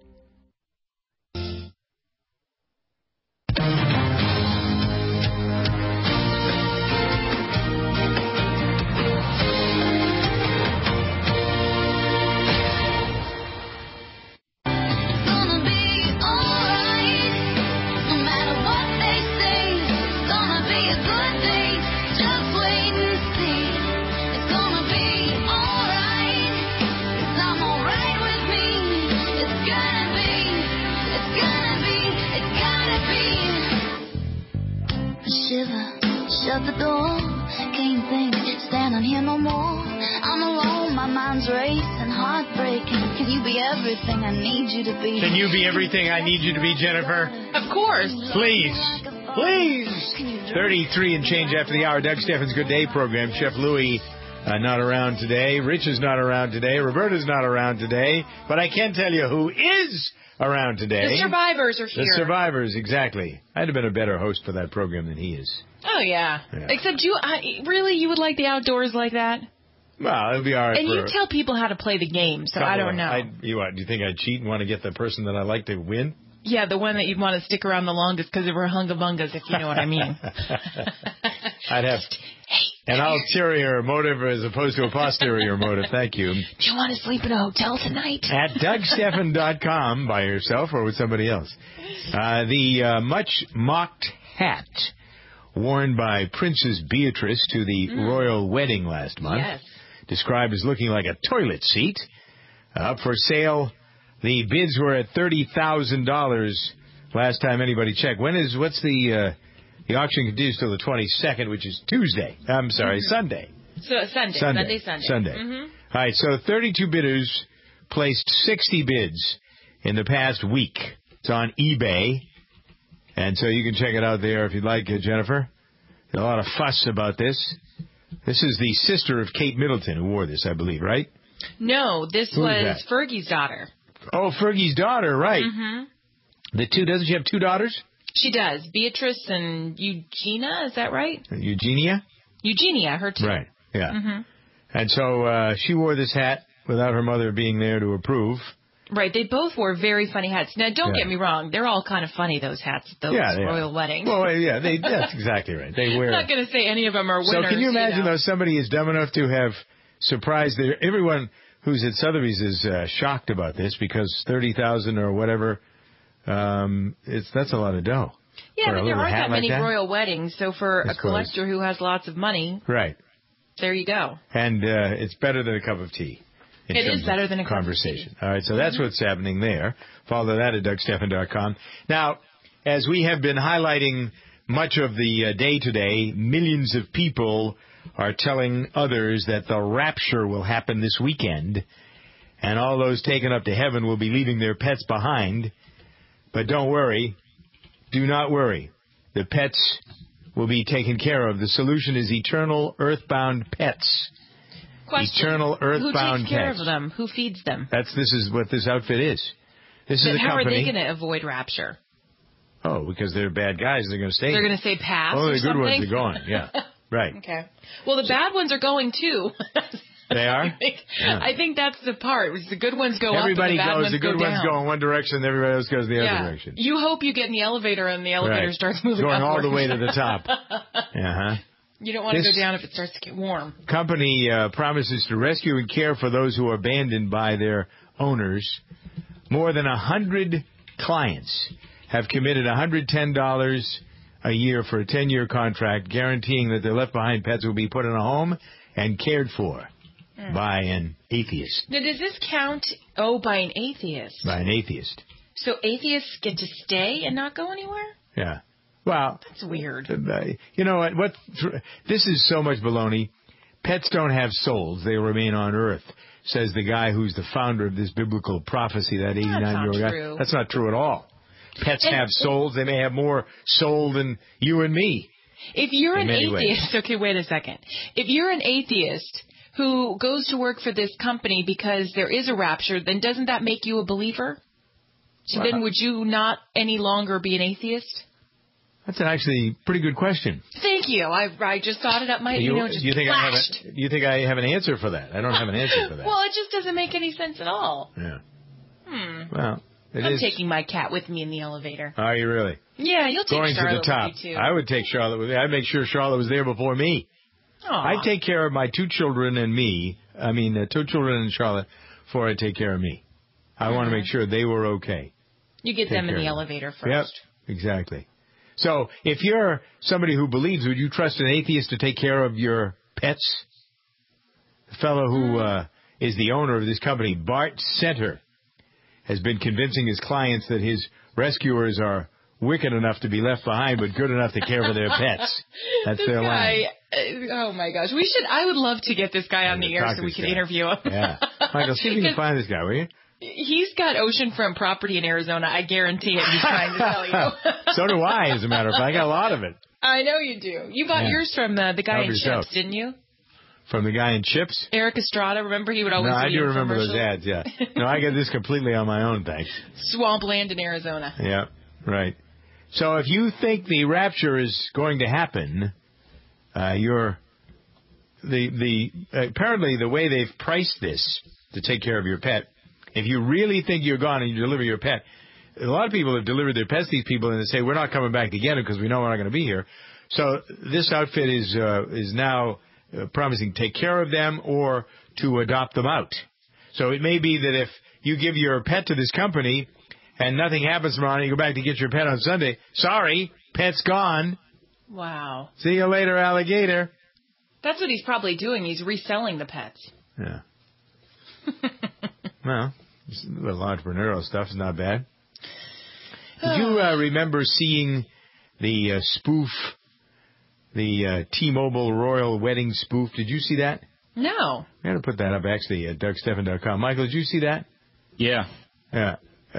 [SPEAKER 2] Shut the door, can't think, standing here no more. I'm alone, my mind's racing, heartbreaking. Can you be everything I need you to be?
[SPEAKER 1] Can you be everything I need you to be, Jennifer?
[SPEAKER 3] Of course.
[SPEAKER 1] Please. Please. 33 and change after the hour. Doug Steffens' Good Day program. Chef Louie not around today. Rich is not around today. Roberta's not around today. But I can tell you who is around today.
[SPEAKER 3] The survivors are here.
[SPEAKER 1] The survivors, exactly. I'd have been a better host for that program than he is.
[SPEAKER 3] Oh, yeah. Except you would like the outdoors like that?
[SPEAKER 1] Well, it'll be all right.
[SPEAKER 3] And you tell people how to play the game, so I don't know.
[SPEAKER 1] Do you think I'd cheat and want to get the person that I like to win?
[SPEAKER 3] Yeah, the one that you'd want to stick around the longest because of her hungabungas, if you know what I mean.
[SPEAKER 1] I'd have an ulterior motive as opposed to a posterior motive. Thank you.
[SPEAKER 3] Do you want to sleep in a hotel tonight?
[SPEAKER 1] At DougSteffen.com by yourself or with somebody else. The much-mocked hat worn by Princess Beatrice to the royal wedding last month.
[SPEAKER 3] Yes.
[SPEAKER 1] Described as looking like a toilet seat. Up for sale. The bids were at $30,000 last time anybody checked. What's the auction continues till the 22nd, which is Tuesday. I'm sorry, Sunday.
[SPEAKER 3] So Sunday.
[SPEAKER 1] Mm-hmm. All right, so 32 bidders placed 60 bids in the past week. It's on eBay. And so you can check it out there if you'd like, Jennifer. There's a lot of fuss about this. This is the sister of Kate Middleton who wore this, I believe, right?
[SPEAKER 3] No, this was Fergie's daughter.
[SPEAKER 1] Oh, Fergie's daughter, right.
[SPEAKER 3] Mm-hmm.
[SPEAKER 1] Doesn't she have two daughters?
[SPEAKER 3] She does. Beatrice and Eugenia, is that right?
[SPEAKER 1] Eugenia, her two. Right, yeah.
[SPEAKER 3] Mm-hmm.
[SPEAKER 1] And so she wore this hat without her mother being there to approve.
[SPEAKER 3] Right, they both wore very funny hats. Now, don't get me wrong, they're all kind of funny, those hats at those royal weddings.
[SPEAKER 1] Well, yeah, that's exactly right. They wear.
[SPEAKER 3] I'm not going to say any of them are winners.
[SPEAKER 1] So can you imagine, though, somebody is dumb enough to have surprised everyone who's at Sotheby's is shocked about this because $30,000 or whatever, that's a lot of dough.
[SPEAKER 3] Yeah, but there aren't that many royal weddings, so for
[SPEAKER 1] a
[SPEAKER 3] collector who has lots of money,
[SPEAKER 1] right?
[SPEAKER 3] There you go.
[SPEAKER 1] And it's better than a cup of tea. in
[SPEAKER 3] It
[SPEAKER 1] terms
[SPEAKER 3] is better
[SPEAKER 1] of
[SPEAKER 3] than a
[SPEAKER 1] conversation. All right, so that's what's happening there. Follow that at DougStephan.com. Now, as we have been highlighting much of the day today, millions of people are telling others that the rapture will happen this weekend, and all those taken up to heaven will be leaving their pets behind. But don't worry. Do not worry. The pets will be taken care of. The solution is eternal earthbound pets.
[SPEAKER 3] Question.
[SPEAKER 1] Eternal earthbound
[SPEAKER 3] Who takes care
[SPEAKER 1] pets.
[SPEAKER 3] of them? Who feeds them?
[SPEAKER 1] This is what this outfit is. This
[SPEAKER 3] But
[SPEAKER 1] is a
[SPEAKER 3] how
[SPEAKER 1] company.
[SPEAKER 3] are they going to avoid rapture?
[SPEAKER 1] Oh, because they're bad guys. They're going to stay.
[SPEAKER 3] They're going to say pass
[SPEAKER 1] Only
[SPEAKER 3] or
[SPEAKER 1] the good
[SPEAKER 3] something?
[SPEAKER 1] ones are going. Yeah. Right.
[SPEAKER 3] Okay. Well, the bad ones are going too.
[SPEAKER 1] They are?
[SPEAKER 3] I think that's the part. The good ones go
[SPEAKER 1] Everybody
[SPEAKER 3] up and the bad
[SPEAKER 1] goes.
[SPEAKER 3] ones
[SPEAKER 1] The good
[SPEAKER 3] go
[SPEAKER 1] ones
[SPEAKER 3] down.
[SPEAKER 1] go in one direction, and everybody else goes the other direction.
[SPEAKER 3] You hope you get in the elevator and the elevator
[SPEAKER 1] Right.
[SPEAKER 3] starts moving
[SPEAKER 1] Going all
[SPEAKER 3] upward.
[SPEAKER 1] the way to the top. Uh-huh.
[SPEAKER 3] You don't want to
[SPEAKER 1] This-
[SPEAKER 3] go down if it starts to get warm.
[SPEAKER 1] Company promises to rescue and care for those who are abandoned by their owners. More than 100 clients have committed $110 a year for a 10-year contract, guaranteeing that their left-behind pets will be put in a home and cared for by an atheist.
[SPEAKER 3] Now, does this count, by an atheist?
[SPEAKER 1] By an atheist.
[SPEAKER 3] So atheists get to stay and not go anywhere?
[SPEAKER 1] Yeah. Well,
[SPEAKER 3] That's weird.
[SPEAKER 1] you know what? This is so much baloney. Pets don't have souls. They remain on earth, says the guy who's the founder of this biblical prophecy, that 89-year-old guy.
[SPEAKER 3] true.
[SPEAKER 1] That's not true at all. Pets have souls. They may have more soul than you and me.
[SPEAKER 3] If you're
[SPEAKER 1] In
[SPEAKER 3] an
[SPEAKER 1] many
[SPEAKER 3] atheist, okay, wait a second. If you're an atheist who goes to work for this company because there is a rapture, then doesn't that make you a believer? So then would you not any longer be an atheist?
[SPEAKER 1] That's actually a pretty good question.
[SPEAKER 3] Thank you. I just thought it up my, just
[SPEAKER 1] you think
[SPEAKER 3] flashed.
[SPEAKER 1] you think I have an answer for that? I don't have an answer for that.
[SPEAKER 3] Well, it just doesn't make any sense at all.
[SPEAKER 1] Yeah.
[SPEAKER 3] Hmm.
[SPEAKER 1] Well, it
[SPEAKER 3] I'm
[SPEAKER 1] is.
[SPEAKER 3] taking my cat with me in the elevator.
[SPEAKER 1] Are you really?
[SPEAKER 3] Yeah, you'll take
[SPEAKER 1] Going
[SPEAKER 3] Charlotte
[SPEAKER 1] to the top.
[SPEAKER 3] with you too.
[SPEAKER 1] I would take Charlotte with me. I'd make sure Charlotte was there before me.
[SPEAKER 3] Aw.
[SPEAKER 1] I'd take care of my two children and me. I mean, 2 children and Charlotte before I take care of me. I want to make sure they were okay.
[SPEAKER 3] You get
[SPEAKER 1] Take
[SPEAKER 3] them in
[SPEAKER 1] care
[SPEAKER 3] the
[SPEAKER 1] of them.
[SPEAKER 3] elevator first.
[SPEAKER 1] Yep, exactly. So if you're somebody who believes, would you trust an atheist to take care of your pets? The fellow who is the owner of this company, Bart Center, has been convincing his clients that his rescuers are wicked enough to be left behind, but good enough to care for their pets. That's
[SPEAKER 3] This
[SPEAKER 1] their line.
[SPEAKER 3] guy, oh my gosh. I would love to get this guy on the air
[SPEAKER 1] talk
[SPEAKER 3] so
[SPEAKER 1] to
[SPEAKER 3] we
[SPEAKER 1] this
[SPEAKER 3] could
[SPEAKER 1] guy.
[SPEAKER 3] interview him.
[SPEAKER 1] Yeah. Michael, see if you can find this guy, will you?
[SPEAKER 3] He's got oceanfront property in Arizona. I guarantee it. He's trying to tell you.
[SPEAKER 1] So do I, as a matter of fact. I got a lot of it.
[SPEAKER 3] I know you do. You bought
[SPEAKER 1] Yeah.
[SPEAKER 3] yours from the guy
[SPEAKER 1] Help
[SPEAKER 3] in
[SPEAKER 1] yourself.
[SPEAKER 3] Chips, didn't you?
[SPEAKER 1] From the guy in Chips?
[SPEAKER 3] Eric Estrada. Remember he would always
[SPEAKER 1] No, I
[SPEAKER 3] do
[SPEAKER 1] do remember those
[SPEAKER 3] infomercials?
[SPEAKER 1] ads, yeah. No, I got this completely on my own, thanks.
[SPEAKER 3] Swampland in Arizona.
[SPEAKER 1] Yeah, right. So if you think the rapture is going to happen, apparently the way they've priced this to take care of your pet, if you really think you're gone and you deliver your pet, a lot of people have delivered their pets to these people and they say, we're not coming back to get them because we know we're not going to be here. So this outfit is now promising to take care of them or to adopt them out. So it may be that if you give your pet to this company and nothing happens tomorrow and you go back to get your pet on Sunday, sorry, pet's gone.
[SPEAKER 3] Wow.
[SPEAKER 1] See you later, alligator.
[SPEAKER 3] That's what he's probably doing. He's reselling the pets.
[SPEAKER 1] Yeah. Well, a little entrepreneurial stuff is not bad. Did you remember seeing the spoof, the T-Mobile Royal Wedding spoof? Did you see that?
[SPEAKER 3] No.
[SPEAKER 1] I got to put that up actually at DougStephan.com. Michael, did you see that?
[SPEAKER 18] Yeah.
[SPEAKER 1] Yeah.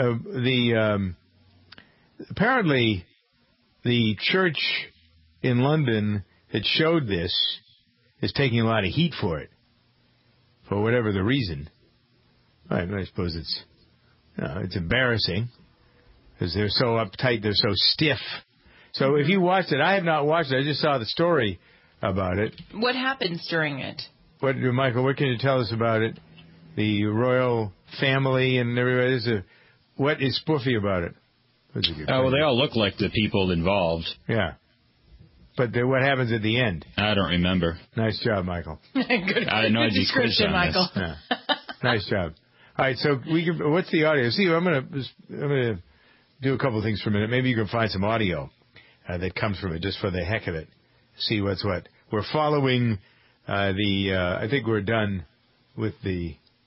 [SPEAKER 1] Apparently the church in London that showed this is taking a lot of heat for it, for whatever the reason. I suppose it's embarrassing because they're so uptight, they're so stiff. So if you watched it, I have not watched it. I just saw the story about it.
[SPEAKER 3] What happens during it?
[SPEAKER 1] Michael, what can you tell us about it? The royal family and everybody. What is spoofy about it?
[SPEAKER 18] Well, they all look like the people involved.
[SPEAKER 1] Yeah. But what happens at the end?
[SPEAKER 18] I don't remember.
[SPEAKER 1] Nice job, Michael.
[SPEAKER 3] Good,
[SPEAKER 18] I didn't know
[SPEAKER 3] good
[SPEAKER 18] I'd be quizzed
[SPEAKER 3] description,
[SPEAKER 18] on
[SPEAKER 3] Michael.
[SPEAKER 1] Yeah. Nice job. All right, so what's the audio? See, I'm gonna do a couple of things for a minute. Maybe you can find some audio that comes from it just for the heck of it. See what's what. We're following I think we're done with the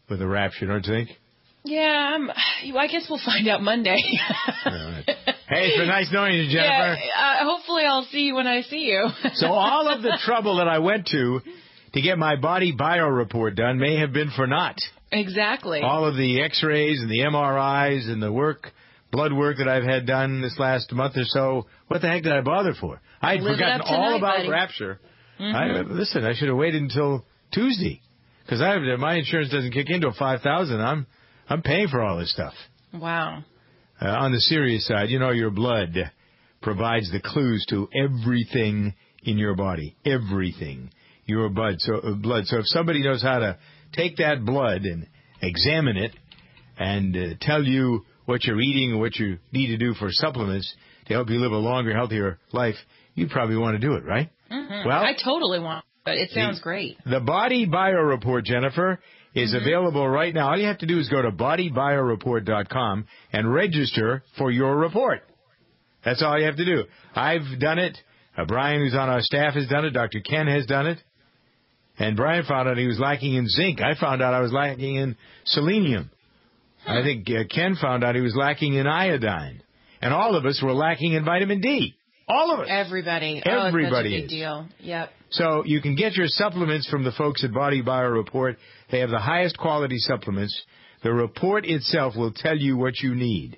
[SPEAKER 1] with a rapture, don't you think?
[SPEAKER 3] Yeah, I guess we'll find out Monday.
[SPEAKER 1] Right. Hey, it's been nice knowing you, Jennifer.
[SPEAKER 3] Yeah, hopefully I'll see you when I see you.
[SPEAKER 1] So all of the trouble that I went to get my body bio report done may have been for naught.
[SPEAKER 3] Exactly.
[SPEAKER 1] All of the x-rays and the MRIs and the blood work that I've had done this last month or so, what the heck did I bother for? I had forgotten all about rapture.
[SPEAKER 3] Mm-hmm.
[SPEAKER 1] I should have waited until Tuesday, because my insurance doesn't kick in until $5,000. I'm paying for all this stuff.
[SPEAKER 3] Wow.
[SPEAKER 1] On the serious side, your blood provides the clues to everything in your body. Everything. Your blood. So if somebody knows how to take that blood and examine it and tell you what you're eating and what you need to do for supplements to help you live a longer, healthier life, you probably want to do it, right?
[SPEAKER 3] Mm-hmm.
[SPEAKER 1] Well,
[SPEAKER 3] I totally want, but it sounds great.
[SPEAKER 1] The Body Bio Report, Jennifer, is available right now. All you have to do is go to bodybioReport.com and register for your report. That's all you have to do. I've done it. Brian, who's on our staff, has done it. Dr. Ken has done it. And Brian found out he was lacking in zinc. I found out I was lacking in selenium. I think Ken found out he was lacking in iodine. And all of us were lacking in vitamin D. All of us.
[SPEAKER 3] Everybody.
[SPEAKER 1] Everybody
[SPEAKER 3] it's such a big
[SPEAKER 1] is.
[SPEAKER 3] deal. Yep.
[SPEAKER 1] So you can get your supplements from the folks at Body Bio Report. They have the highest quality supplements. The report itself will tell you what you need.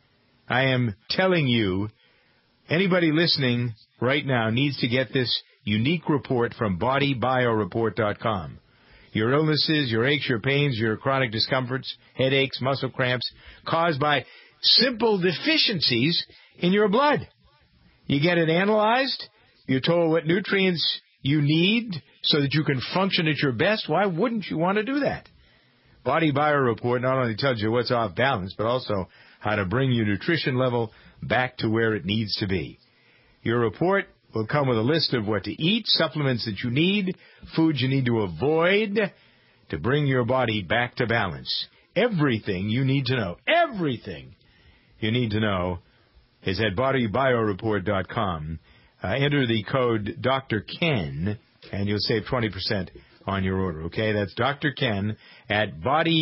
[SPEAKER 1] I am telling you, anybody listening right now needs to get this unique report from bodybioReport.com. Your illnesses, your aches, your pains, your chronic discomforts, headaches, muscle cramps, caused by simple deficiencies in your blood. You get it analyzed. You're told what nutrients you need so that you can function at your best. Why wouldn't you want to do that? Body Bio Report not only tells you what's off balance, but also how to bring your nutrition level back to where it needs to be. Your report will come with a list of what to eat, supplements that you need, foods you need to avoid to bring your body back to balance. Everything you need to know, everything you need to know is at bodybioReport.com. Enter the code Dr. Ken, and you'll save 20% on your order, okay? That's Dr. Ken at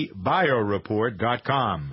[SPEAKER 1] bodybioReport.com.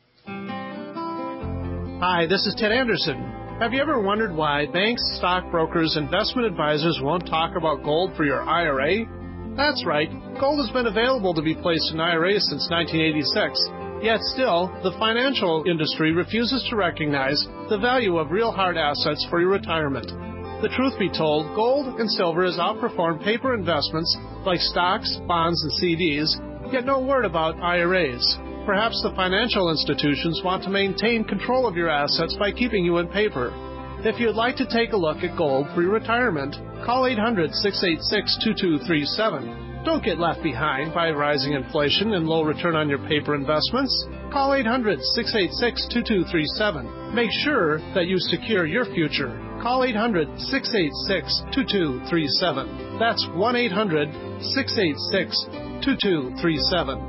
[SPEAKER 19] Hi, this is Ted Anderson. Have you ever wondered why banks, stockbrokers, investment advisors won't talk about gold for your IRA? That's right. Gold has been available to be placed in IRAs since 1986. Yet still, the financial industry refuses to recognize the value of real hard assets for your retirement. The truth be told, gold and silver has outperformed paper investments like stocks, bonds, and CDs, yet no word about IRAs. Perhaps the financial institutions want to maintain control of your assets by keeping you in paper. If you'd like to take a look at gold for your retirement, call 800-686-2237. Don't get left behind by rising inflation and low return on your paper investments. Call 800-686-2237. Make sure that you secure your future. Call 800-686-2237. That's 1-800-686-2237.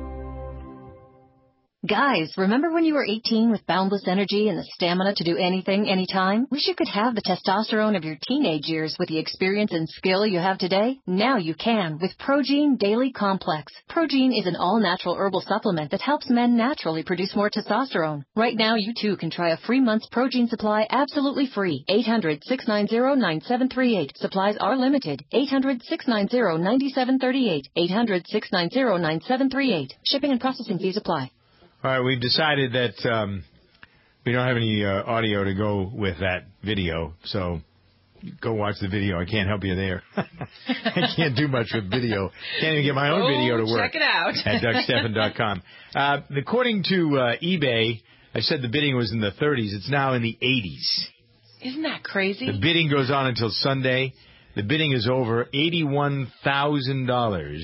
[SPEAKER 20] Guys, remember when you were 18 with boundless energy and the stamina to do anything, anytime? Wish you could have the testosterone of your teenage years with the experience and skill you have today? Now you can with Progene Daily Complex. Progene is an all-natural herbal supplement that helps men naturally produce more testosterone. Right now, you too can try a free month's Progene supply absolutely free. 800-690-9738. Supplies are limited. 800-690-9738. 800-690-9738. Shipping and processing fees apply.
[SPEAKER 1] All right, we've decided that we don't have any audio to go with that video, so go watch the video. I can't help you there. I can't do much with video. Can't even get my own video to work.
[SPEAKER 3] Check it out.
[SPEAKER 1] At DougStephan.com. According to eBay, I said the bidding was in the 30s. It's now in the 80s.
[SPEAKER 3] Isn't that crazy?
[SPEAKER 1] The bidding goes on until Sunday. The bidding is over $81,000.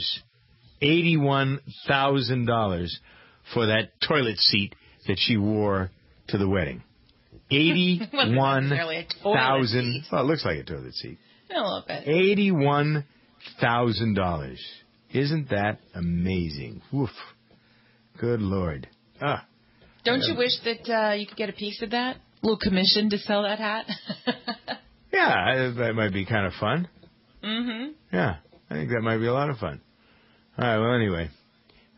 [SPEAKER 1] $81,000. For that toilet seat that she wore to the wedding. 81,000. Well, it looks like a toilet seat.
[SPEAKER 3] A little bit.
[SPEAKER 1] $81,000. Isn't that amazing? Woof. Good Lord.
[SPEAKER 3] Don't you wish that you could get a piece of that? A little commission to sell that hat?
[SPEAKER 1] Yeah, that might be kind of fun.
[SPEAKER 3] Mm-hmm.
[SPEAKER 1] Yeah, I think that might be a lot of fun. All right, well, anyway.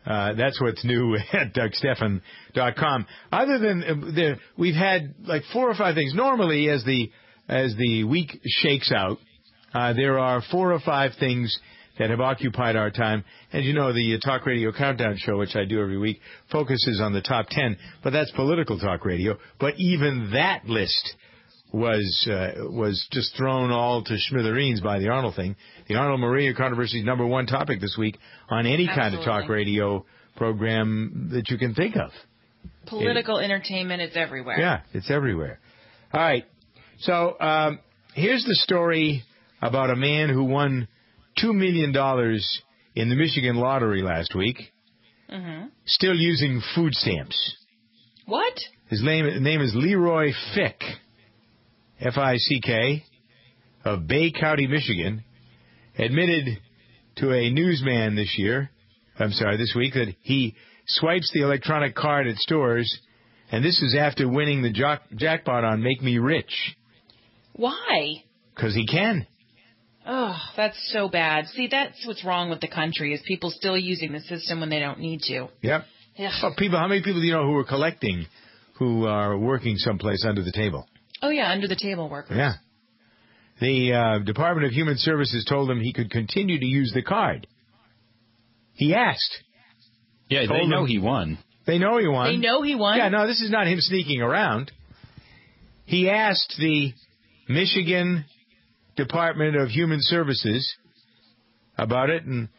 [SPEAKER 1] That's what's new at DougStephan.com. Other than we've had like 4 or 5 things. Normally, as the week shakes out, there are 4 or 5 things that have occupied our time. As you know, the Talk Radio Countdown Show, which I do every week, focuses on the top 10, but that's political talk radio. But even that list was just thrown all to smithereens by the Arnold thing. The Arnold Maria controversy is number 1 topic this week on any kind of talk radio program that you can think of.
[SPEAKER 3] Political entertainment is everywhere.
[SPEAKER 1] Yeah, it's everywhere. All right. So here's the story about a man who won $2 million in the Michigan lottery last week, still using food stamps.
[SPEAKER 3] What?
[SPEAKER 1] His name is Leroy Fick, F-I-C-K, of Bay County, Michigan, admitted to a newsman this week, that he swipes the electronic card at stores, and this is after winning the jackpot on Make Me Rich.
[SPEAKER 3] Why?
[SPEAKER 1] Because he can.
[SPEAKER 3] Oh, that's so bad. See, that's what's wrong with the country, is people still using the system when they don't need to.
[SPEAKER 1] Yep. Oh, how many people do you know who are collecting, who are working someplace under the table?
[SPEAKER 3] Oh, yeah, under the table workers.
[SPEAKER 1] Yeah. The Department of Human Services told him he could continue to use the card. He asked.
[SPEAKER 18] Yeah, they know he won.
[SPEAKER 1] They know he won.
[SPEAKER 3] They know he won?
[SPEAKER 1] Yeah, no, this is not him sneaking around. He asked the Michigan Department of Human Services about it, and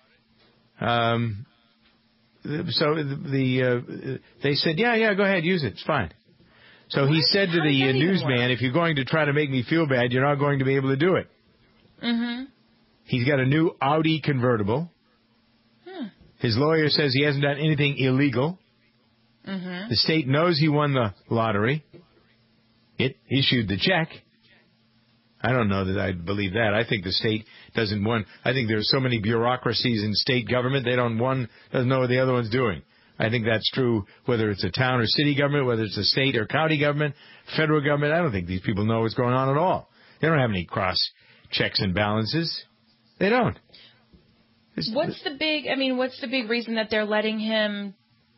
[SPEAKER 1] so they said, yeah, go ahead, use it. It's fine. So he said to the newsman, if you're going to try to make me feel bad, you're not going to be able to do it.
[SPEAKER 3] Mm-hmm.
[SPEAKER 1] He's got a new Audi convertible. His lawyer says he hasn't done anything illegal.
[SPEAKER 3] Mm-hmm.
[SPEAKER 1] The state knows he won the lottery. It issued the check. I don't know that I believe that. I think the state doesn't want. I think there's so many bureaucracies in state government, doesn't know what the other one's doing. I think that's true whether it's a town or city government, whether it's a state or county government, federal government. I don't think these people know what's going on at all. They don't have any cross checks and balances. They don't.
[SPEAKER 3] What's the big reason that they're letting him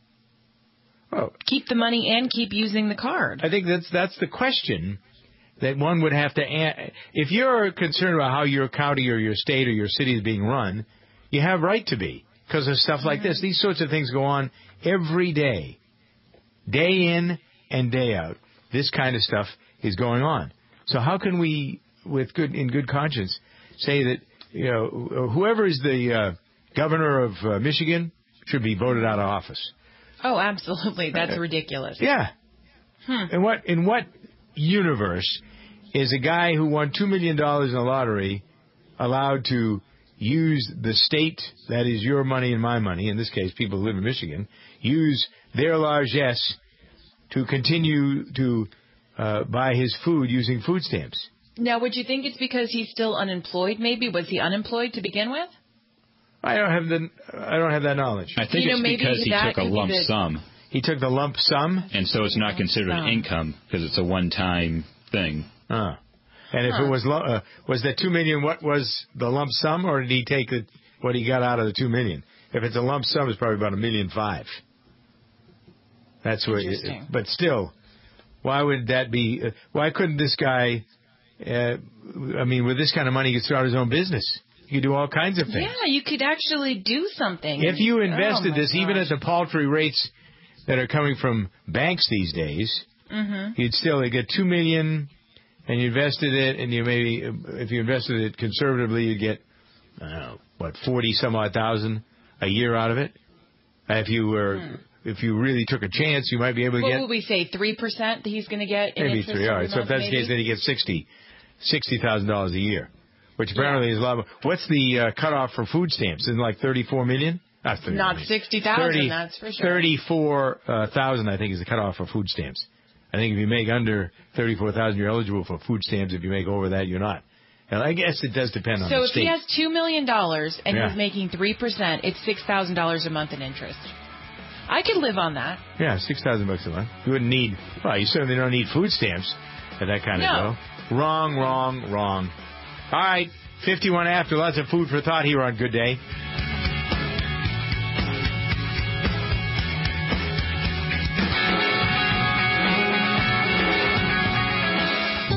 [SPEAKER 3] keep the money and keep using the card?
[SPEAKER 1] I think that's the question that one would have to answer. If you're concerned about how your county or your state or your city is being run, you have right to be, because of stuff like this. These sorts of things go on every day, day in and day out. This kind of stuff is going on. So how can we, in good conscience, say that whoever is the governor of Michigan should be voted out of office?
[SPEAKER 3] Oh, absolutely. That's ridiculous.
[SPEAKER 1] Yeah. In what universe is a guy who won $2 million in the lottery allowed to use the state, that is your money and my money, in this case people who live in Michigan, use their largesse to continue to buy his food using food stamps?
[SPEAKER 3] Now, would you think it's because he's still unemployed, maybe? Was he unemployed to begin with?
[SPEAKER 1] I don't have that knowledge.
[SPEAKER 18] I think it's because he took a lump sum.
[SPEAKER 1] He took the lump sum?
[SPEAKER 18] And so it's not considered income because it's a one-time thing.
[SPEAKER 1] And if it was that $2 million, what was the lump sum, or did he take what he got out of the $2 million? If it's a lump sum, it's probably about $1.5 million. That's where. But still, why would that be? Why couldn't this guy? With this kind of money, he could start his own business. You could do all kinds of things.
[SPEAKER 3] Yeah, you could actually do something.
[SPEAKER 1] If you invested even at the paltry rates that are coming from banks these days, you'd still get $2 million, and you invested it, and if you invested it conservatively, you'd get 40-some odd thousand a year out of it. If you really took a chance, you might be able to get.
[SPEAKER 3] What would we say? 3% that he's going to get in
[SPEAKER 1] maybe
[SPEAKER 3] interest?
[SPEAKER 1] 3. All right. So if that's the case, then he gets $60,000 a year, which apparently is a lot. What's the cutoff for food stamps? Isn't it like 34 million?
[SPEAKER 3] Not 60,000. That's for sure.
[SPEAKER 1] 34,000, I think, is the cutoff for food stamps. I think if you make under 34,000, you're eligible for food stamps. If you make over that, you're not. And I guess it does depend on the state.
[SPEAKER 3] So if he has $2 million and he's making 3%, it's $6,000 a month in interest. I could live on that.
[SPEAKER 1] Yeah, $6,000 a month. You wouldn't need. Well, you certainly don't need food stamps at that kind of dough. Wrong. All right, 51 after. Lots of food for thought here on Good Day.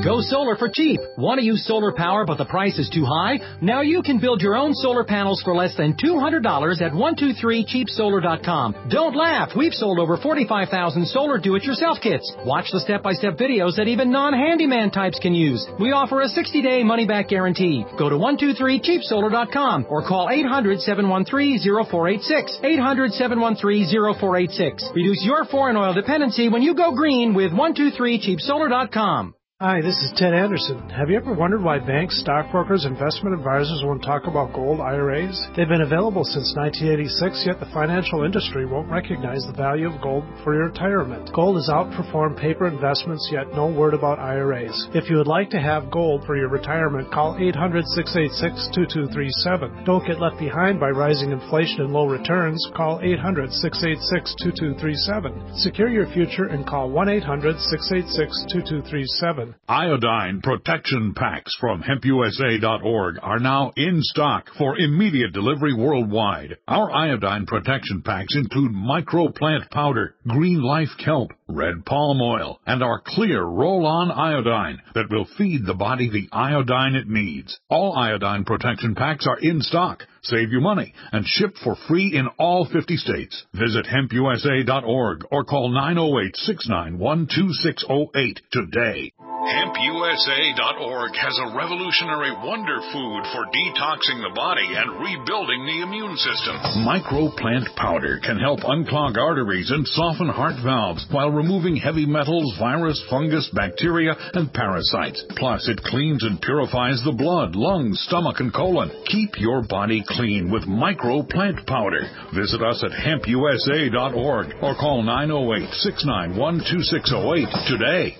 [SPEAKER 7] Go solar for cheap. Want to use solar power but the price is too high? Now you can build your own solar panels for less than $200 at 123cheapsolar.com. Don't laugh. We've sold over 45,000 solar do-it-yourself kits. Watch the step-by-step videos that even non-handyman types can use. We offer a 60-day money-back guarantee. Go to 123cheapsolar.com or call 800-713-0486. 800-713-0486. Reduce your foreign oil dependency when you go green with 123cheapsolar.com.
[SPEAKER 19] Hi, this is Ted Anderson. Have you ever wondered why banks, stockbrokers, investment advisors won't talk about gold IRAs? They've been available since 1986, yet the financial industry won't recognize the value of gold for your retirement. Gold has outperformed paper investments, yet no word about IRAs. If you would like to have gold for your retirement, call 800-686-2237. Don't get left behind by rising inflation and low returns. Call 800-686-2237. Secure your future and call 1-800-686-2237.
[SPEAKER 17] Iodine protection packs from hempusa.org are now in stock for immediate delivery worldwide. Our iodine protection packs include microplant powder, green life kelp, red palm oil, and our clear roll-on iodine that will feed the body the iodine it needs. All iodine protection packs are in stock. Save you money and ship for free in all 50 states. Visit hempusa.org or call 908-691-2608 today. HempUSA.org has a revolutionary wonder food for detoxing the body and rebuilding the immune system. Microplant powder can help unclog arteries and soften heart valves while removing heavy metals, virus, fungus, bacteria, and parasites. Plus, it cleans and purifies the blood, lungs, stomach, and colon. Keep your body clean with Microplant powder. Visit us at HempUSA.org or call 908-691-2608 today.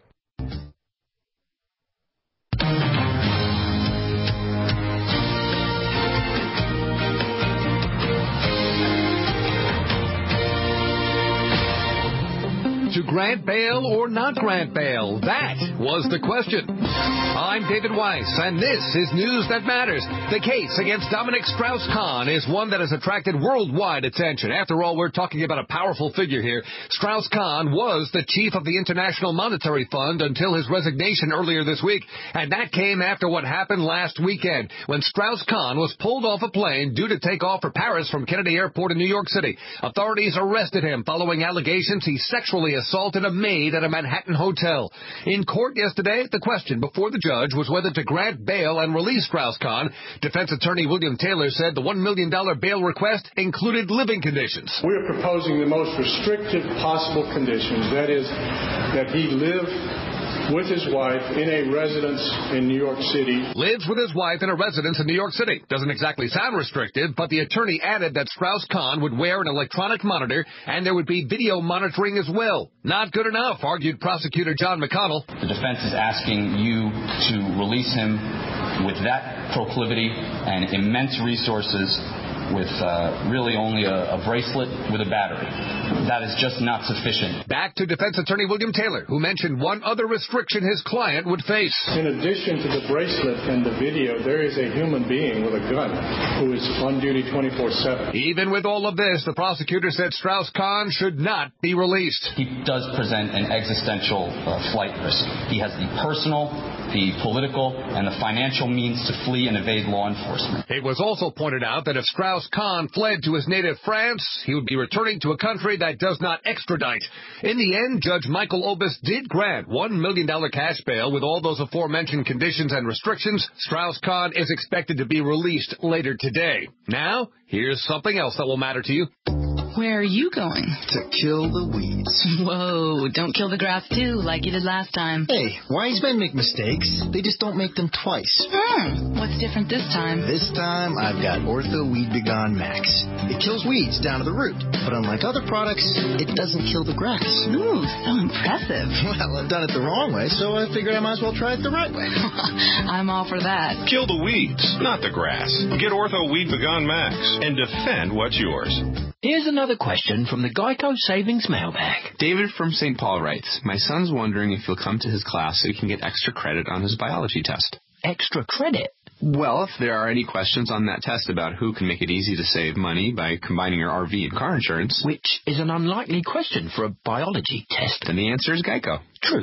[SPEAKER 21] To grant bail or not grant bail? That was the question. I'm David Weiss, and this is News That Matters. The case against Dominic Strauss-Kahn is one that has attracted worldwide attention. After all, we're talking about a powerful figure here. Strauss-Kahn was the chief of the International Monetary Fund until his resignation earlier this week, and that came after what happened last weekend when Strauss-Kahn was pulled off a plane due to take off for Paris from Kennedy Airport in New York City. Authorities arrested him following allegations he sexually assaulted a maid at a Manhattan hotel. In court yesterday, the question before the judge was whether to grant bail and release Strauss-Kahn. Defense attorney William Taylor said the $1 million bail request included living conditions.
[SPEAKER 22] We are proposing the most restrictive possible conditions. That is, that he live with his wife in a residence in New York City.
[SPEAKER 21] Lives with his wife in a residence in New York City. Doesn't exactly sound restrictive, but the attorney added that Strauss-Kahn would wear an electronic monitor and there would be video monitoring as well. Not good enough, argued prosecutor John McConnell.
[SPEAKER 23] The defense is asking you to release him with that proclivity and immense resources with really only a bracelet with a battery. That is just not sufficient.
[SPEAKER 21] Back to defense attorney William Taylor, who mentioned one other restriction his client would face.
[SPEAKER 22] In addition to the bracelet and the video, there is a human being with a gun who is on duty 24/7.
[SPEAKER 21] Even with all of this, the prosecutor said Strauss-Kahn should not be released.
[SPEAKER 23] He does present an existential flight risk. He has the personal, the political, and the financial means to flee and evade law enforcement.
[SPEAKER 21] It was also pointed out that if Strauss-Kahn fled to his native France, he would be returning to a country that does not extradite. In the end, Judge Michael Obis did grant $1 million cash bail with all those aforementioned conditions and restrictions. Strauss-Kahn is expected to be released later today. Now, here's something else that will matter to you.
[SPEAKER 24] Where are you going?
[SPEAKER 25] To kill the weeds.
[SPEAKER 24] Whoa, don't kill the grass too, like you did last time.
[SPEAKER 25] Hey, wise men make mistakes. They just don't make them twice.
[SPEAKER 24] What's different this time?
[SPEAKER 25] This time, I've got Ortho Weed Begone Max. It kills weeds down to the root. But unlike other products, it doesn't kill the grass.
[SPEAKER 24] Ooh, so impressive.
[SPEAKER 25] Well, I've done it the wrong way, so I figured I might as well try it the right way.
[SPEAKER 24] I'm all for that.
[SPEAKER 26] Kill the weeds, not the grass. Get Ortho Weed Begone Max and defend what's yours.
[SPEAKER 5] Here's another question from the Geico Savings Mailbag.
[SPEAKER 27] David from St. Paul writes, my son's wondering if he'll come to his class so he can get extra credit on his biology test.
[SPEAKER 5] Extra credit?
[SPEAKER 27] Well, if there are any questions on that test about who can make it easy to save money by combining your RV and car insurance...
[SPEAKER 5] Which is an unlikely question for a biology test.
[SPEAKER 27] Then the answer is Geico.
[SPEAKER 5] True.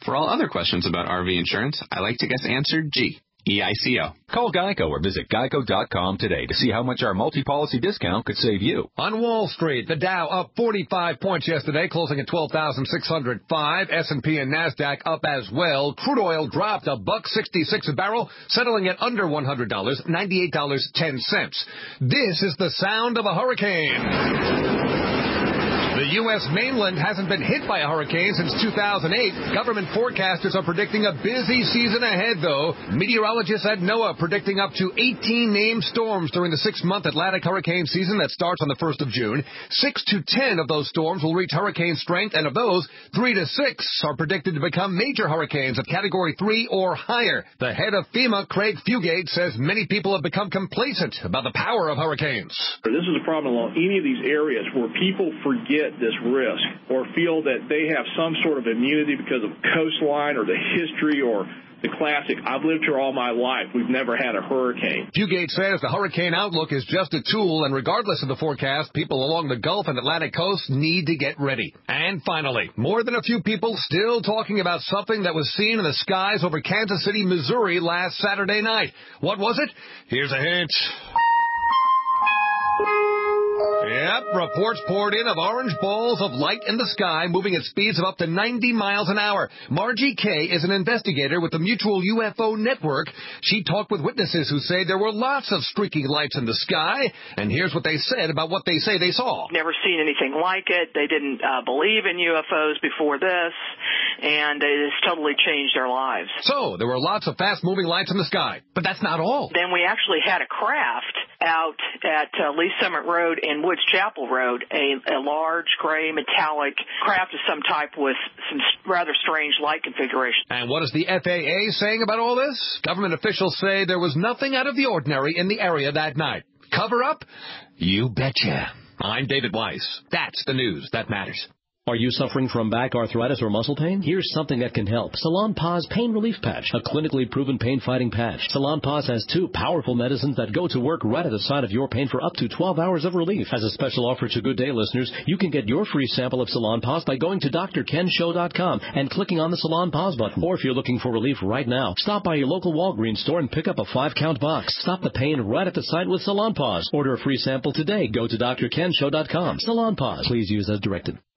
[SPEAKER 27] For all other questions about RV insurance, I like to guess answer G. EICO.
[SPEAKER 4] Call Geico or visit geico.com today to see how much our multi-policy discount could save you.
[SPEAKER 21] On Wall Street, the Dow up 45 points yesterday, closing at 12,605. S&P and NASDAQ up as well. Crude oil dropped $1.66 a barrel, settling at under $100, $98.10. This is the sound of a hurricane. The U.S. mainland hasn't been hit by a hurricane since 2008. Government forecasters are predicting a busy season ahead, though. Meteorologists at NOAA predicting up to 18 named storms during the 6-month Atlantic hurricane season that starts on the 1st of June. 6 to 10 of those storms will reach hurricane strength, and of those, 3 to 6 are predicted to become major hurricanes of Category 3 or higher. The head of FEMA, Craig Fugate, says many people have become complacent about the power of hurricanes.
[SPEAKER 6] This is a problem along any of these areas where people forget this risk or feel that they have some sort of immunity because of coastline or the history or the classic, I've lived here all my life, we've never had a hurricane.
[SPEAKER 21] Fugate says the hurricane outlook is just a tool, and regardless of the forecast, people along the Gulf and Atlantic coasts need to get ready. And finally, more than a few people still talking about something that was seen in the skies over Kansas City, Missouri last Saturday night. What was it? Here's a hint. Yep, reports poured in of orange balls of light in the sky moving at speeds of up to 90 miles an hour. Margie Kay is an investigator with the Mutual UFO Network. She talked with witnesses who say there were lots of streaking lights in the sky, and here's what they said about what they say they saw.
[SPEAKER 8] Never seen anything like it. They didn't believe in UFOs before this, and it has totally changed their lives.
[SPEAKER 21] So, there were lots of fast-moving lights in the sky, but that's not all.
[SPEAKER 8] Then we actually had a craft out at Lee Summit Road and Woods Chapel Road, a large gray metallic craft of some type with some rather strange light configuration.
[SPEAKER 21] And what is the FAA saying about all this? Government officials say there was nothing out of the ordinary in the area that night. Cover up? You betcha. I'm David Weiss. That's the news that matters.
[SPEAKER 9] Are you suffering from back arthritis or muscle pain? Here's something that can help. Salonpas Pain Relief Patch, a clinically proven pain-fighting patch. Salonpas has 2 powerful medicines that go to work right at the site of your pain for up to 12 hours of relief. As a special offer to Good Day listeners, you can get your free sample of Salonpas by going to drkenshow.com and clicking on the Salonpas button. Or if you're looking for relief right now, stop by your local Walgreens store and pick up a 5-count box. Stop the pain right at the site with Salonpas. Order a free sample today. Go to drkenshow.com. Salonpas. Please use as directed.